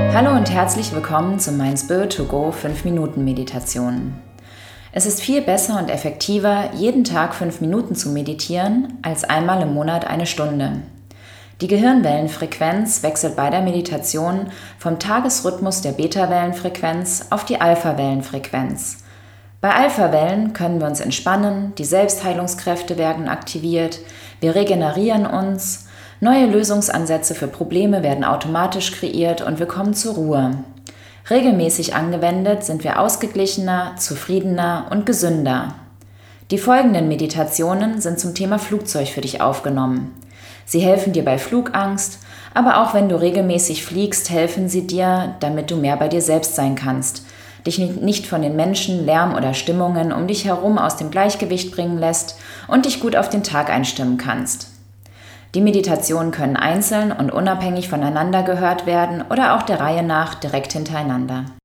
Hallo und herzlich willkommen zu Mein Spirit to Go 5-Minuten-Meditation. Es ist viel besser und effektiver, jeden Tag 5 Minuten zu meditieren, als einmal im Monat eine Stunde. Die Gehirnwellenfrequenz wechselt bei der Meditation vom Tagesrhythmus der Beta-Wellenfrequenz auf die Alpha-Wellenfrequenz. Bei Alpha-Wellen können wir uns entspannen, die Selbstheilungskräfte werden aktiviert, wir regenerieren uns, neue Lösungsansätze für Probleme werden automatisch kreiert und wir kommen zur Ruhe. Regelmäßig angewendet sind wir ausgeglichener, zufriedener und gesünder. Die folgenden Meditationen sind zum Thema Flugzeug für dich aufgenommen. Sie helfen dir bei Flugangst, aber auch wenn du regelmäßig fliegst, helfen sie dir, damit du mehr bei dir selbst sein kannst, dich nicht von den Menschen, Lärm oder Stimmungen um dich herum aus dem Gleichgewicht bringen lässt und dich gut auf den Tag einstimmen kannst. Die Meditationen können einzeln und unabhängig voneinander gehört werden oder auch der Reihe nach direkt hintereinander.